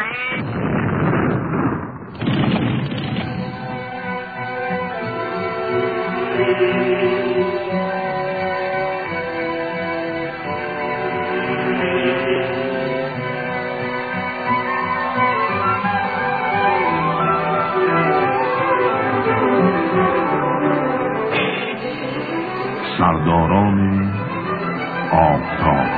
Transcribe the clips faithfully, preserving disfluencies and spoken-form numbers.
سرداران آفتاب.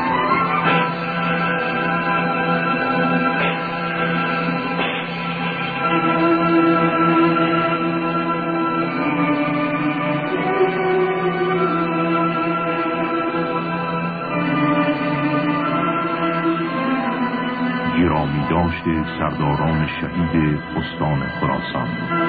گرامی داشته سرداران شهید استان خراسان.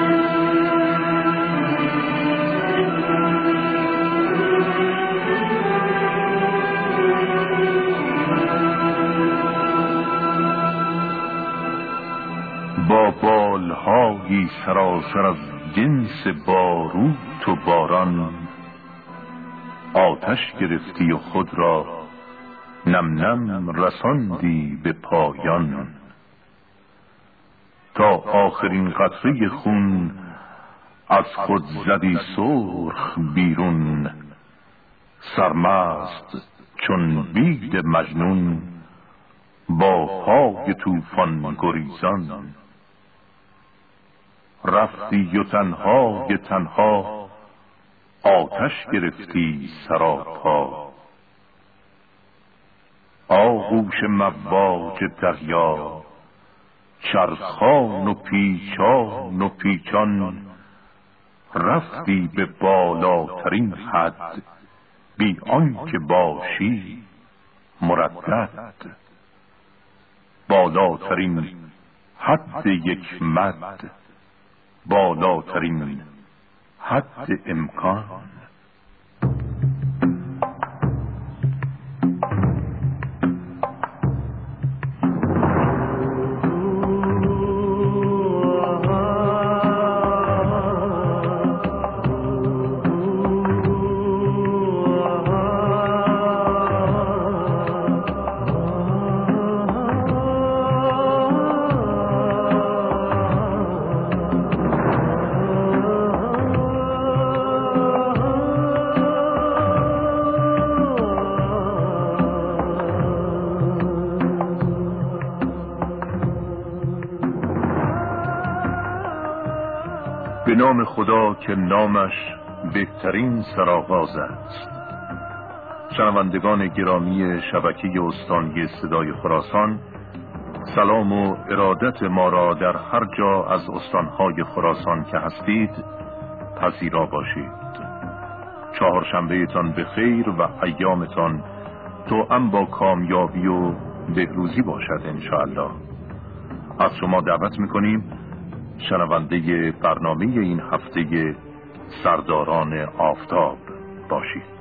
با بالهایی سراسر از جنس باروت و باران، آتش گرفتی و خود را نم نم رساندی به پایان. تا آخرین قطره خون از خود زدی سرخ بیرون، سرمست چون بید مجنون با پای طوفان گریزان. رفتی و تنهای تنها آتش گرفتی سراپا. آغوش مواج دریا چرخان و پیچان و پیچان، رفتی به بالاترین حد بی آنکه باشی مردد. بالاترین حد یک مد، بالاترین حد امکان. به نام خدا که نامش بهترین سرآغاز است. شنوندگان گرامی شبکه استانی صدای خراسان، سلام و ارادت ما را در هر جا از استانهای خراسان که هستید پذیرا باشید. چهارشنبه تان به خیر و ایامتان توأم با کامیابی و بهروزی باشد انشاءالله. از شما دعوت میکنیم شنونده برنامه این هفته سرداران آفتاب باشید.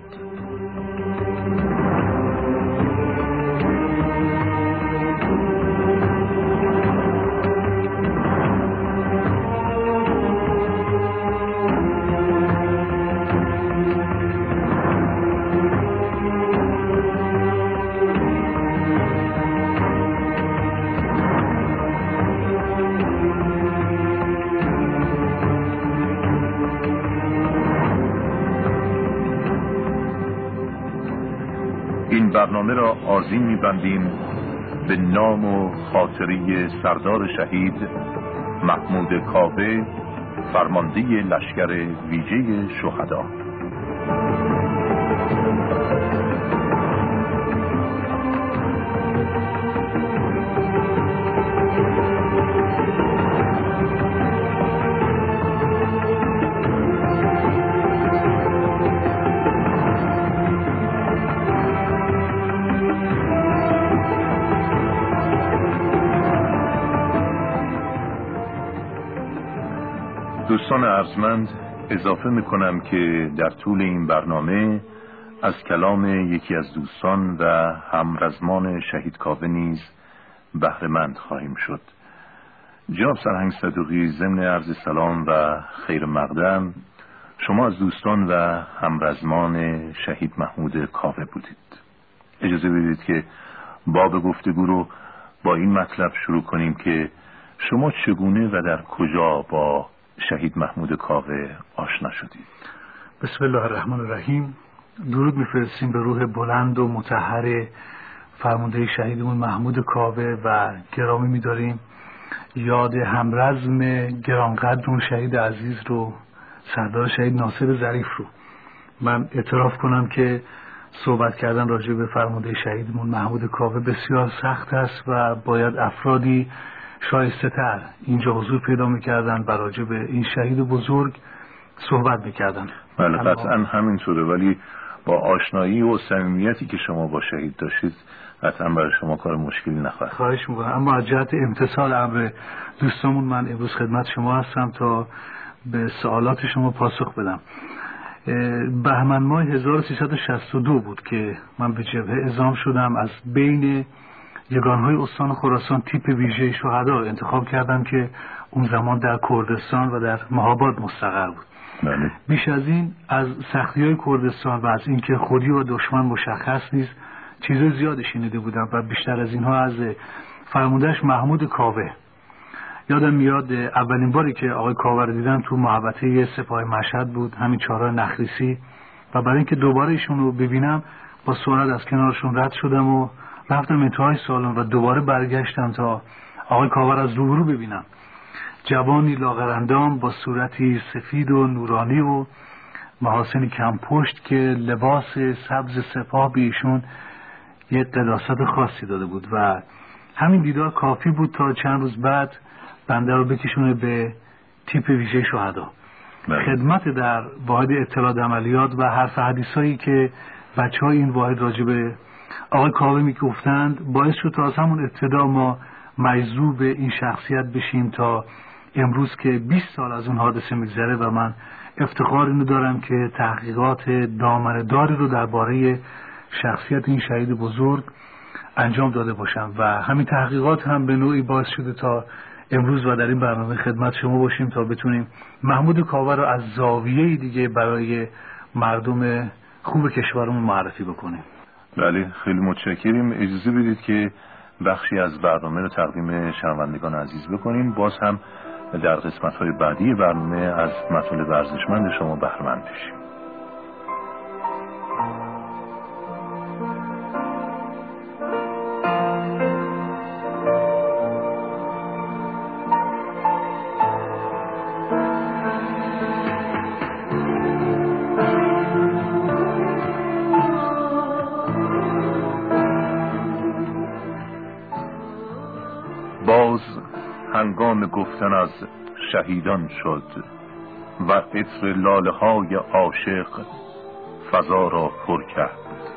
برنامه را آذین می‌بندیم به نام و خاطره سردار شهید محمود کاوه، فرمانده لشکر ویژه شهدا. دوستان ارجمند، اضافه میکنم که در طول این برنامه از کلام یکی از دوستان و همرزمان شهید کاوه نیز بهره مند خواهیم شد. جناب سرهنگ صدوقی، ضمن عرض سلام و خیر مقدم، شما از دوستان و همرزمان شهید محمود کاوه بودید. اجازه بدید که باب گفتگو رو با این مطلب شروع کنیم که شما چگونه و در کجا با شهید محمود کاوه آشنا شدید؟ بسم الله الرحمن الرحیم. درود میفرستیم به روح بلند و مطهر فرمانده شهیدمون محمود کاوه و گرامی می‌داریم یاد همرزم گرانقدر اون شهید عزیز رو، سردار شهید ناصر ظریف رو. من اعتراف کنم که صحبت کردن راجع به فرمانده شهیدمون محمود کاوه بسیار سخت است و باید افرادی شایسته تر اینجا حضور پیدا میکردن و راجع به این شهید بزرگ صحبت میکردن. بله قطعا همینطوره، ولی با آشنایی و صمیمیتی که شما با شهید داشتید قطعا برای شما کار مشکلی نخواهد. خواهش میکنم. اما از جهت امتثال امر دوستامون من امروز خدمت شما هستم تا به سوالات شما پاسخ بدم. بهمن ماه هزار و سیصد و شصت و دو بود که من به جبهه اعزام شدم. از بین یگانهای استان خراسان تیپ ویژه شهدا انتخاب کردم که اون زمان در کردستان و در مهاباد مستقر بود. بله. بیش از این از سختی‌های کردستان و از اینکه خودی و دشمن مشخص نیست چیزای زیادی شنیده بودم و بیشتر از اینها از فرماندهش محمود کاوه. یادم میاد اولین باری که آقای کاوه رو دیدم تو محوطه سپاه مشهد بود، همین چهارراه نخریسی، و برای اینکه دوباره ایشون رو ببینم با سرعت از کنارشون رد شدم و رفتم انتهای سالن و دوباره برگشتم تا آقای کاوه از روبرو ببینم. جوانی لاغرندام با صورتی سفید و نورانی و محاسن کم پشت که لباس سبز سپاه به ایشون یک قداست خاصی داده بود و همین دیدار کافی بود تا چند روز بعد بنده رو بکشونه به تیپ ویژه شهدا. خدمت در واحد اطلاعات عملیات و حرف حدیثایی که بچه های این واحد راجع به آقای کاوه میگفتند باعث شد تا از همون ابتدا ما مجذوب این شخصیت بشیم تا امروز که بیست سال از اون حادثه میگذره و من افتخار اینو دارم که تحقیقات دامنه‌داری رو درباره شخصیت این شهید بزرگ انجام داده باشم و همین تحقیقات هم به نوعی باعث شده تا امروز و در این برنامه خدمت شما باشیم تا بتونیم محمود کاوه رو از زاویه دیگه برای مردم خوب کشورمون معرفی بکنیم. بله خیلی متشکریم. اجازه بدید که بخشی از برنامه رو تقدیم شنوندگان عزیز بکنیم. باز هم در قسمت‌های بعدی برنامه از مطالب ارزشمند شما بهره مند بشیم. باز هنگام گفتن از شهیدان شد و عطر لاله های عاشق فضا را پر کرد.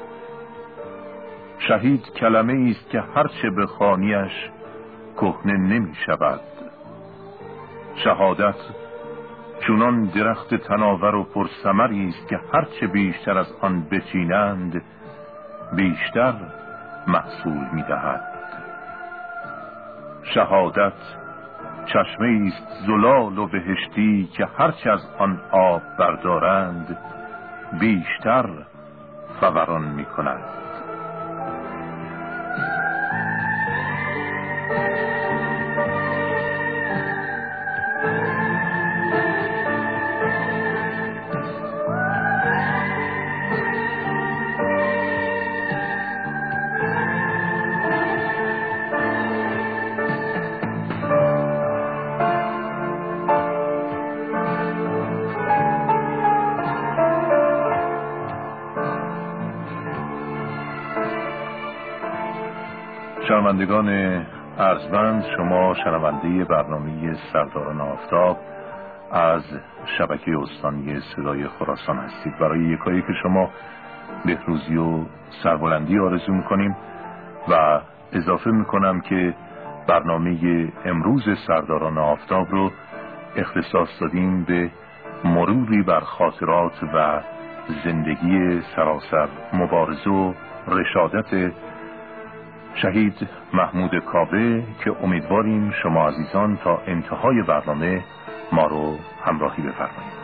شهید کلمه است که هرچه بخوانیش کهنه نمی شود. شهادت چونان درخت تناور و پرثمری است که هرچه بیشتر از آن بچینند بیشتر محصول می دهد. شهادت چشمه است زلال و بهشتی که هرچه از آن آب بردارند بیشتر فوران می کند. شنوندگان ارجمند، شما شنونده برنامه سرداران آفتاب از شبکه استانی صدای خراسان هستید. برای یکایی که شما بهروزی و سربلندی آرزو میکنیم و اضافه میکنم که برنامه امروز سرداران آفتاب رو اختصاص دادیم به مروری بر خاطرات و زندگی سراسر مبارزه و رشادت شهید محمود کاوه که امیدواریم شما عزیزان تا انتهای برنامه ما رو همراهی بفرمایید.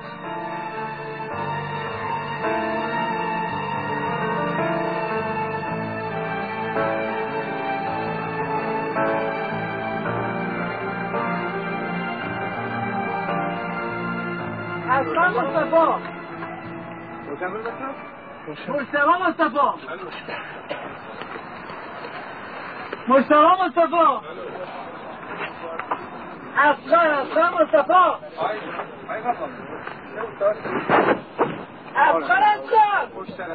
حسن مصطفی مصطفی مصطفی مصطفی مصطفی اصغر حسن مصطفی اصغر حسن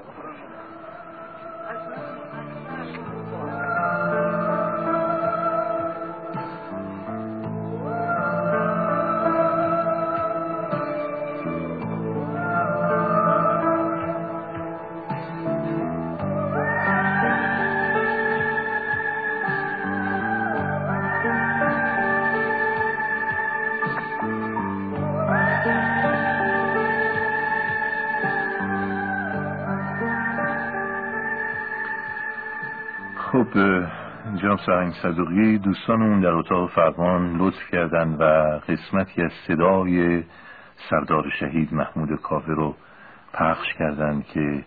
خب جناب سرهنگ صدوقی، دوستانمون در اتاق فرمان لطف کردن و قسمتی از صدای سردار شهید محمود کاوه رو پخش کردن که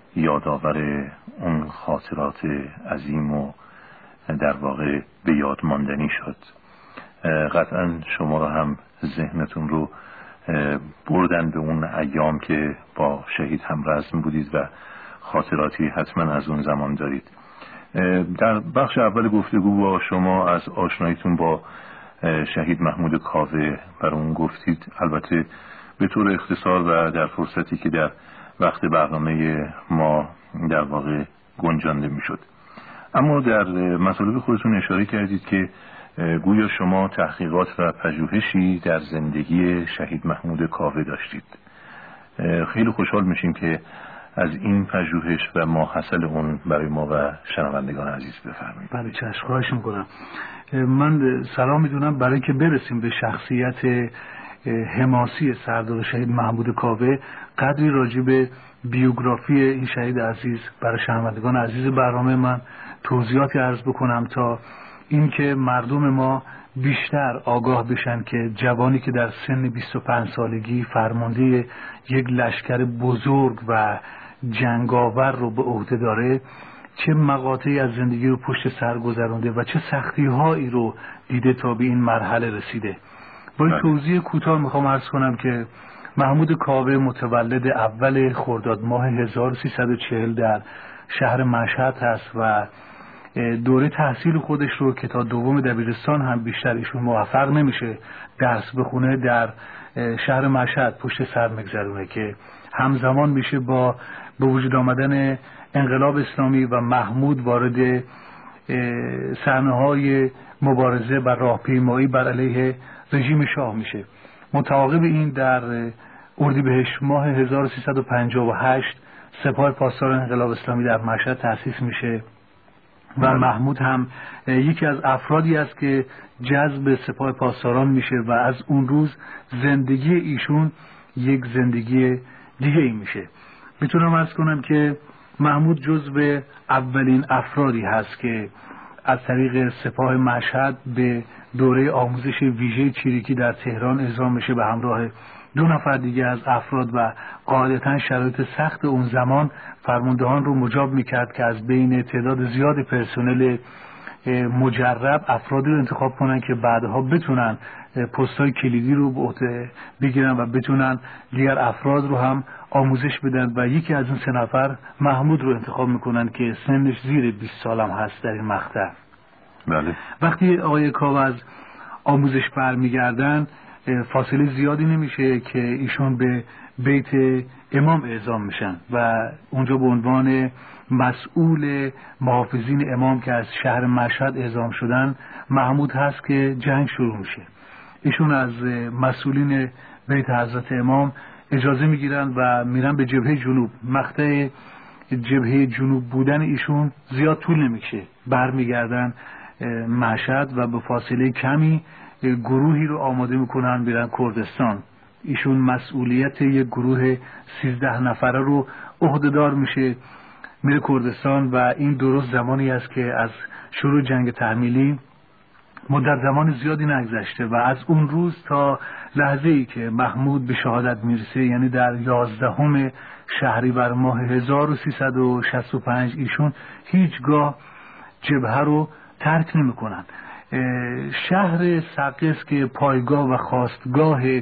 یادآور اون خاطرات عظیم و در واقع به یاد ماندنی شد. قطعا شما رو هم ذهنتون رو بردن به اون ایام که با شهید همرزم بودید و خاطراتی حتما از اون زمان دارید. در بخش اول گفتگو با شما از آشناییتون با شهید محمود کاوه بر اون گفتید، البته به طور اختصار و در فرصتی که در وقت برنامه ما در واقع گنجانده میشد. اما در مطالب خودتون اشاره کردید که گویا شما تحقیقات و پژوهشی در زندگی شهید محمود کاوه داشتید. خیلی خوشحال میشیم که از این پژوهش و ماحصل اون برای ما و شنوندگان عزیز بفرمایید. بله چشم، خواهش میکنم. من سلام میدونم برای که برسیم به شخصیت حماسی سردار شهید محمود کاوه، قدری راجع به بیوگرافی این شهید عزیز برای شنوندگان عزیز برنامه من توضیحاتی عرض بکنم تا اینکه مردم ما بیشتر آگاه بشن که جوانی که در سن بیست و پنج سالگی فرمانده یک لشکر بزرگ و جنگاور رو به عهده داره، چه مقاطعی از زندگی رو پشت سر گذرونده و چه سختی هایی رو دیده تا به این مرحله رسیده. با این توضیح کوتاه میخوام عرض کنم که محمود کاوه متولد اول خرداد ماه هزار و سیصد و چهل در شهر مشهد هست و دوره تحصیل خودش رو که تا دوم دبیرستان هم بیشتر ایشون موفق نمیشه درس بخونه، در شهر مشهد پشت سر میگذرونه که همزمان میشه با به وجود آمدن انقلاب اسلامی و محمود وارد صحنه‌های مبارزه و راهپیمایی بر علیه رژیم شاه میشه. متعاقب این در اردیبهشت ماه هزار و سیصد و پنجاه و هشت سپاه پاسداران انقلاب اسلامی در مشهد تأسیس میشه و محمود هم یکی از افرادی است که جذب سپاه پاسداران میشه و از اون روز زندگی ایشون یک زندگی دیگه ای میشه. میتونم عرض کنم که محمود جزو اولین افرادی هست که از طریق سپاه مشهد به دوره آموزش ویژه چریکی در تهران اعزام میشه به همراه دو نفر دیگه از افراد و قاعدتا شرایط سخت اون زمان فرماندهان رو مجاب میکرد که از بین تعداد زیاد پرسنل مجرب افرادی رو انتخاب کنن که بعدها بتونن پست‌های کلیدی رو به عهده بگیرن و بتونن دیگر افراد رو هم آموزش بدن و یکی از این سه نفر محمود رو انتخاب میکنن که سنش زیر بیست سال هم هست در این مقطع. بله. وقتی آقای کاوه از آموزش برمیگردن فاصله زیادی نمیشه که ایشون به بیت امام اعزام میشن و اونجا به عنوان مسئول محافظین امام که از شهر مشهد اعزام شدن محمود هست که جنگ شروع میشه. ایشون از مسئولین بیت حضرت امام اجازه میگیرن و میرن به جبهه جنوب. مقطع جبهه جنوب بودن ایشون زیاد طول نمیکشه، برمیگردن مشهد و به فاصله کمی گروهی رو آماده میکنن برن کردستان. ایشون مسئولیت یک گروه سیزده نفره رو عهدهدار میشه، میره کردستان و این درست زمانی است که از شروع جنگ تحمیلی مدت زمان زیادی نگذشته و از اون روز تا لحظه ای که محمود به شهادت میرسه، یعنی در یازدهم شهریور ماه هزار و سیصد و شصت و پنج ایشون هیچگاه جبهه رو ترک نمیکنن. شهر سقز که پایگاه و خواستگاه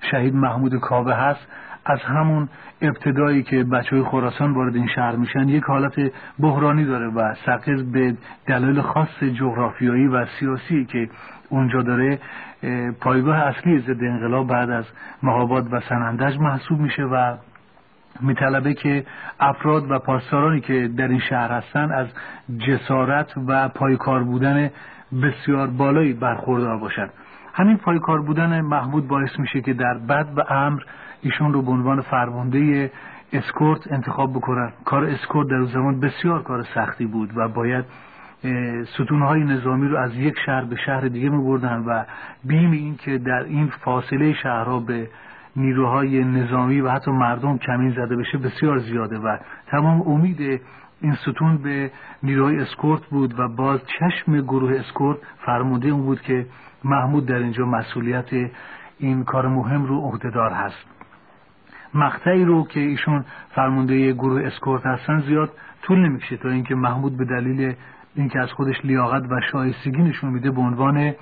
شهید محمود کاوه هست، از همون ابتدایی که بچهای خراسان وارد این شهر میشن یک حالت بحرانی داره و سقز به دلایل خاص جغرافیایی و سیاسی که اونجا داره پایگاه اصلی ضد انقلاب بعد از مهاباد و سنندج محسوب میشه و میطلبه که افراد و پاسدارانی که در این شهر هستن از جسارت و پایکار بودن بسیار بالایی برخوردار باشند. همین پایکار بودن محمود باعث میشه که در بد و امر ایشون رو به عنوان فرمانده اسکورت انتخاب بکنن. کار اسکورت در اون زمان بسیار کار سختی بود و باید ستونهای نظامی رو از یک شهر به شهر دیگه میبردن و بیم این که در این فاصله شهرها به نیروهای نظامی و حتی مردم کمین زده بشه بسیار زیاده و تمام امید این ستون به نیروهای اسکورت بود و باز چشم گروه اسکورت فرمانده اون بود که محمود در اینجا مسئولیت این کار مهم رو عهدهدار هست. مقطعی رو که ایشون فرمانده گروه اسکورت هستن زیاد طول نمیکشه تا اینکه محمود به دلیل اینکه از خودش لیاقت و شایستگی نشون میده به عنوان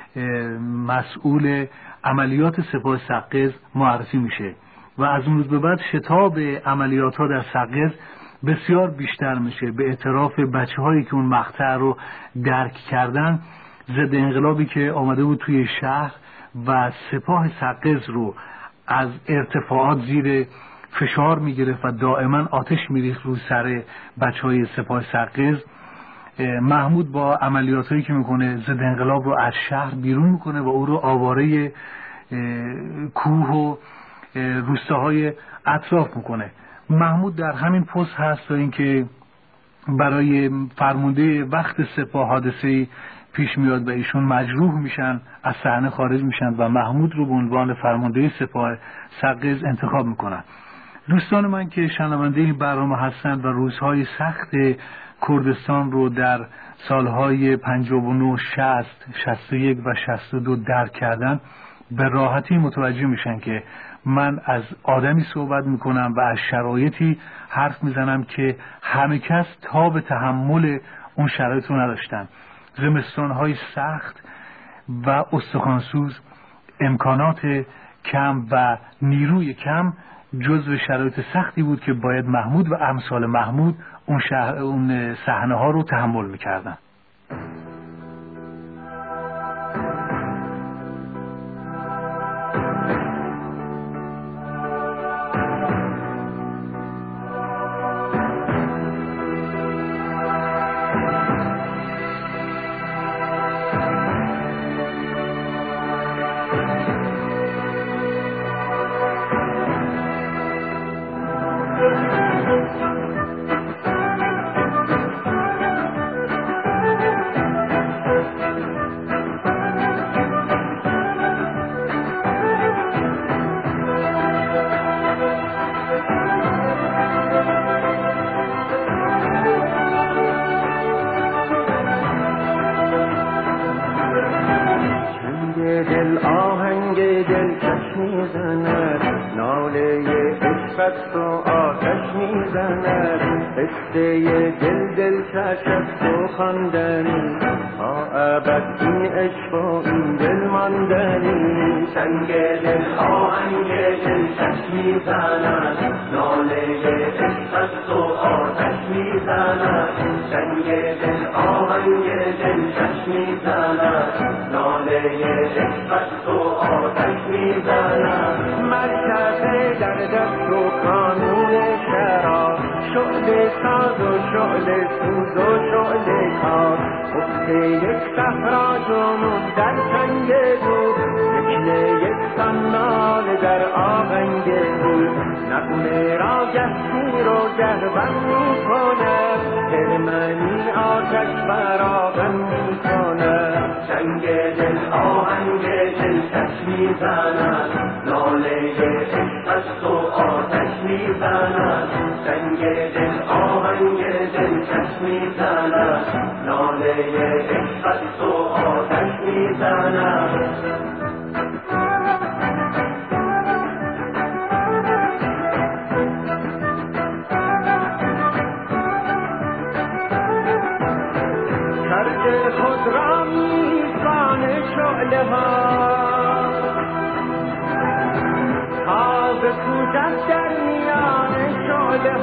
مسئول عملیات سپاه سقز معرفی میشه و از اون روز به بعد شتاب عملیات ها در سقز بسیار بیشتر میشه. به اعتراف بچه هایی که اون مقطع رو درک کردن، ضد انقلابی که آمده بود توی شهر و سپاه سقز رو از ارتفاعات زیر فشار میگرفت و دائما آتش میریخت رو سر بچه های سپاه سقز، محمود با عملیات هایی که میکنه ضد انقلاب رو از شهر بیرون میکنه و او رو آواره کوه و روستاهای اطراف میکنه. محمود در همین پست هست تا اینکه برای فرمانده وقت سپاه حادثه پیش میاد و ایشون مجروح میشن، از صحنه خارج میشن و محمود رو به عنوان فرمانده سپاه سقز انتخاب میکنن. دوستان من که شنونده این برنامه هستند و روزهای سخت کردستان رو در سالهای پنجاه و نه، شصت، شصت و یک و شصت و دو درک کردن، به راحتی متوجه میشن که من از آدمی صحبت میکنم و از شرایطی حرف میزنم که همه کس تاب تحمل اون شرایط رو نداشتن. زمستانهای سخت و استخوانسوز، امکانات کم و نیروی کم جزو شرایط سختی بود که باید محمود و امثال محمود اون شهر اون صحنه ها رو تحمل میکردن.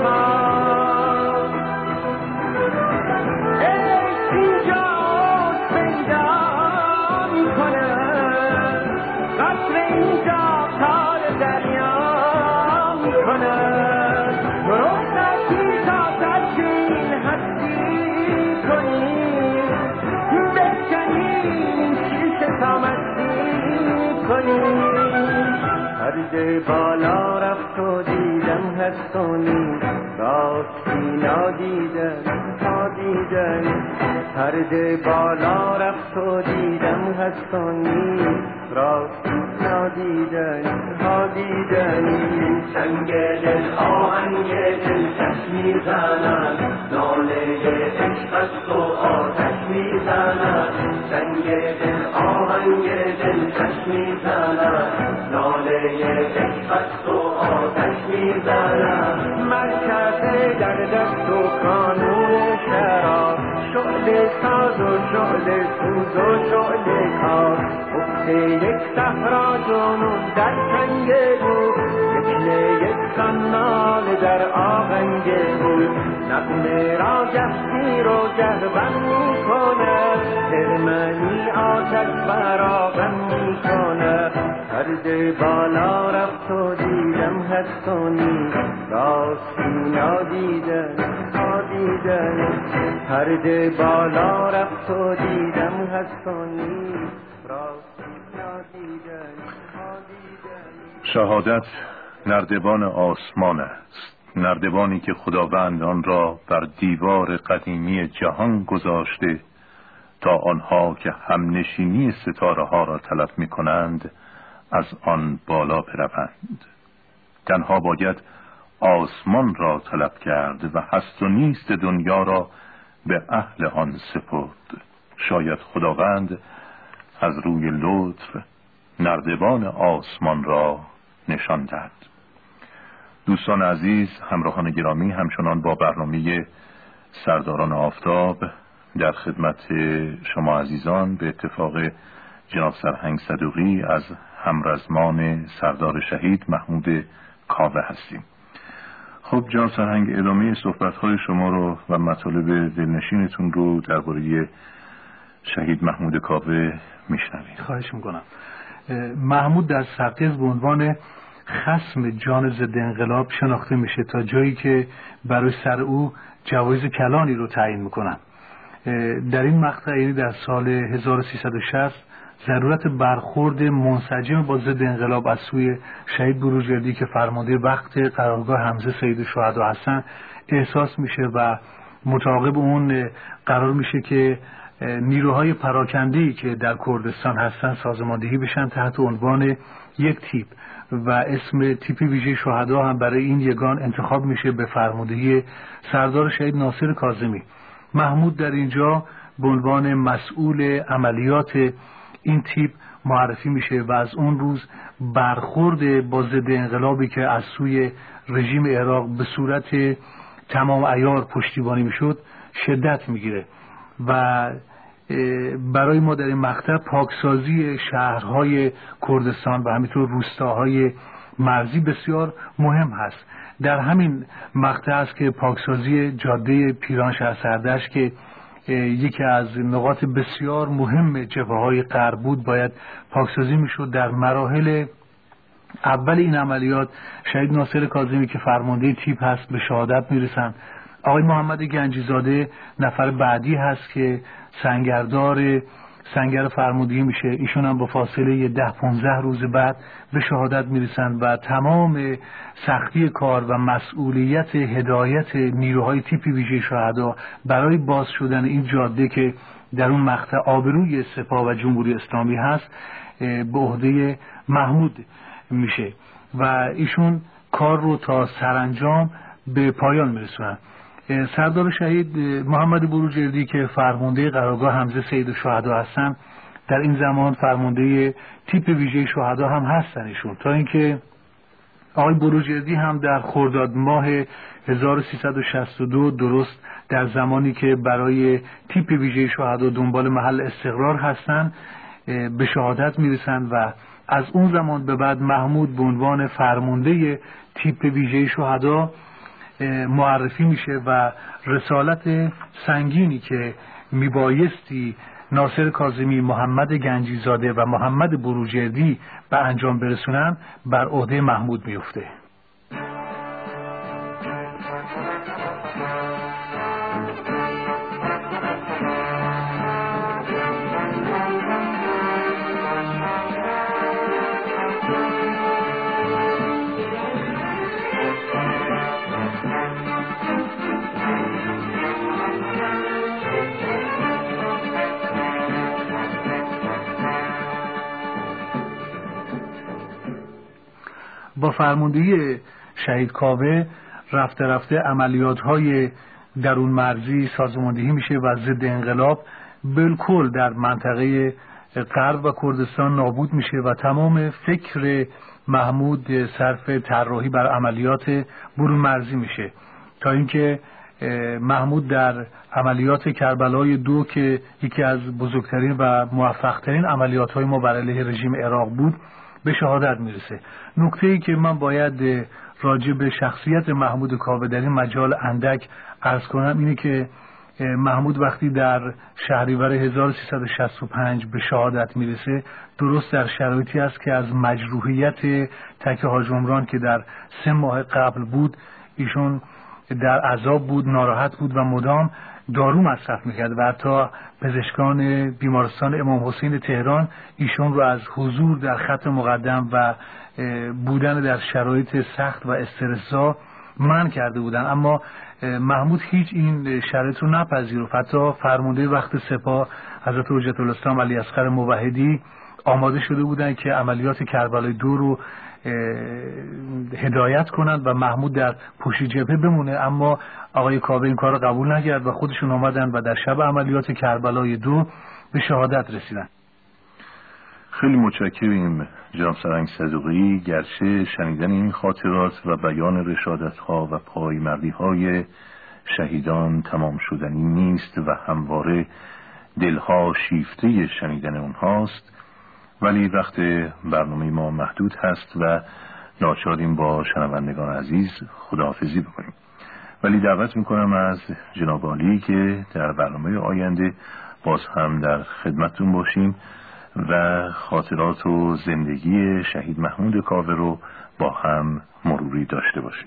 پرده بالا رفت و دیدم هستونی راستی نادیدن ها دیدن پرده بالا رفت و دیدم هستونی راستی نادیدن ها دیدن سنگ دل آهنگ دل کش میزنن ناله عشق است و آتش میزنن سنگ دل آهنگ دل کش میزنن ناله عشق است و آتش میزنن مرکز در دست و قانون شراب شعله ساز و شعله سوز و شعله کار افت یک صحرا جنون در تنگ بود فتنه یک سنال در آهنگ بود نغمه را گفتی رو جهبن میکنه ترمنی آتش براغم میکنه پرده بالا رفت و دیدم هستونی راستی نادیدن ها دیدن پرده بالا رفت و دیدم هستونی راستی نادیدن ها دیدن شهادت نردبان آسمان است، نردبانی که خداوند آن را بر دیوار قدیمی جهان گذاشته تا آنها که همنشینی ستاره ها را طلب می کنند از آن بالا بروند. تنها باید آسمان را طلب کرد و هست و نیست دنیا را به اهل آن سپرد. شاید خداوند از روی لطف نردبان آسمان را نشان دهد. دوستان عزیز، همراهان گرامی، همچنان با برنامه سرداران آفتاب در خدمت شما عزیزان به اتفاق جناب سرهنگ صدوقی از همرزمان سردار شهید محمود کاوه هستیم. خب جناب سرهنگ، ادامه صحبت‌های شما رو و مطالب دلنشینتون رو درباره شهید محمود کاوه میشنویم. خواهش میکنم. محمود در سرتیز به عنوان خصم جان ضد انقلاب شناخته میشه تا جایی که برای سر او جوایز کلانی رو تعیین میکنن. در این مقطع، یعنی در سال هزار و سیصد و شصت، ضرورت برخورد منسجم با ضد انقلاب از سوی شهید بروجردی که فرمانده وقت قرارگاه حمزه سید الشهدا هستن احساس میشه و متعاقب اون قرار میشه که نیروهای پراکنده‌ای که در کردستان هستن سازماندهی بشن تحت عنوان یک تیپ و اسم تیپ ویژه شهدا هم برای این یگان انتخاب میشه به فرماندهی سردار شهید ناصر کاظمی. محمود در اینجا به عنوان مسئول عملیات این تیپ معرفی میشه و از اون روز برخورد با ضد انقلابی که از سوی رژیم عراق به صورت تمام عیار پشتیبانی میشد شدت میگیره و برای ما در این مقطع پاکسازی شهرهای کردستان و همینطور روستاهای مرزی بسیار مهم هست. در همین مقطع است که پاکسازی جاده پیران شهر سردشت که یکی از نقاط بسیار مهم جبهه‌های غرب بود باید پاکسازی میشد. در مراحل اول این عملیات شهید ناصر کاظمی که فرمانده تیپ هست به شهادت میرسن. آقای محمد گنجیزاده نفر بعدی هست که سنگردار سنگر فرماندهی میشه. ایشون هم با فاصله ده پانزده روز بعد به شهادت میرسن و تمام سختی کار و مسئولیت هدایت نیروهای تیپ ویژه شهدا برای باز شدن این جاده که در اون مقطع آبروی سپاه و جمهوری اسلامی هست به عهده محمود میشه و ایشون کار رو تا سرانجام به پایان میرسونن. سردار شهید محمد بروجردی که فرمانده قرارگاه حمزه سید الشهدا هستن در این زمان فرمانده تیپ ویژه شهدا هم هستن ایشون، تا اینکه آقای بروجردی هم در خرداد ماه هزار و سیصد و شصت و دو درست در زمانی که برای تیپ ویژه شهدا دنبال محل استقرار هستن به شهادت میرسن و از اون زمان به بعد محمود به عنوان فرمانده تیپ ویژه شهدا معرفی میشه و رسالت سنگینی که میبایستی ناصر کاظمی، محمد گنجیزاده و محمد بروجردی به انجام برسونن بر عهده محمود میفته. با فرماندهی شهید کاوه رفته رفته عملیات‌های درون مرزی سازماندهی میشه و ضد انقلاب بالکل در منطقه غرب و کردستان نابود میشه و تمام فکر محمود صرف طراحی بر عملیات برون مرزی میشه تا اینکه محمود در عملیات کربلای دو که یکی از بزرگترین و موفقترین عملیات‌های ما بر علیه رژیم عراق بود به شهادت میرسه. نکته‌ای که من باید راجع به شخصیت محمود کاوه در این مجال اندک عرض کنم اینه که محمود وقتی در شهریور هزار و سیصد و شصت و پنج به شهادت میرسه درست در شرایطی است که از مجروحیت تک حاج عمران که در سه ماه قبل بود ایشون در عذاب بود، ناراحت بود و مدام دارو مصرف میکرد و حتی پزشکان بیمارستان امام حسین تهران ایشون رو از حضور در خط مقدم و بودن در شرایط سخت و استرس‌زا منع کرده بودن، اما محمود هیچ این شرایط رو نپذیرفت. حتی فرمانده وقت سپاه حضرت حجت الاسلام علی اصغر موحدی آماده شده بودن که عملیات کربلای دو رو هدایت کنند و محمود در پشت جبهه بمونه، اما آقای کاوه این کار رو قبول نکرد و خودشون آمدن و در شب عملیات کربلای دو به شهادت رسیدن. خیلی متشکریم جناب سرهنگ صدوقی. گرچه شنیدن این خاطرات و بیان رشادت‌ها و پایمردی‌های شهیدان تمام شدنی نیست و همواره دلها شیفته شنیدن اونهاست، ولی وقت برنامه ما محدود هست و ناچاریم با شنوندگان عزیز خداحافظی بکنیم. ولی دعوت میکنم از جناب عالی که در برنامه آینده باز هم در خدمتتون باشیم و خاطرات و زندگی شهید محمود کاوه رو با هم مروری داشته باشیم.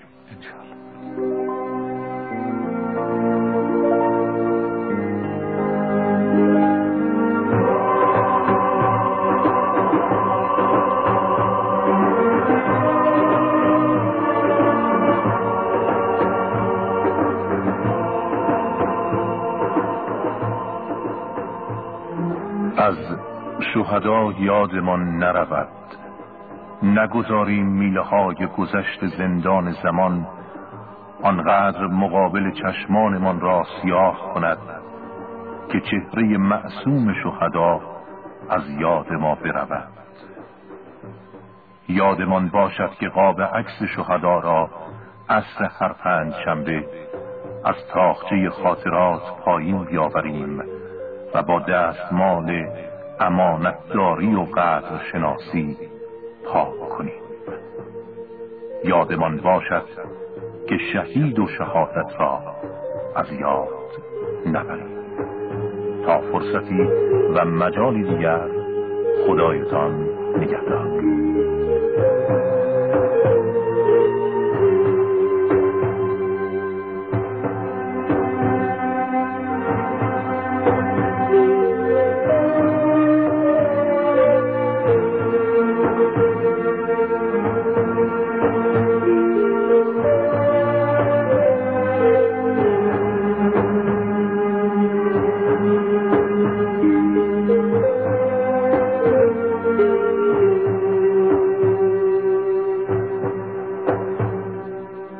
از شهدا یادمان نرود، نگذاریم میله های گذشت زندان زمان آنقدر مقابل چشمانمان را سیاه کند که چهره معصوم شهدا از یاد ما برود. یادمان باشد که قاب عکس شهدا را عصر هر پنج شنبه از تاخچه خاطرات پایین بیاوریم و با دستمال امانتداری و قدر شناسی پاک کنیم. یادمان باشد که شهید و شهادت را از یاد نبریم. تا فرصتی و مجالی دیگر خدایتان نگهدار.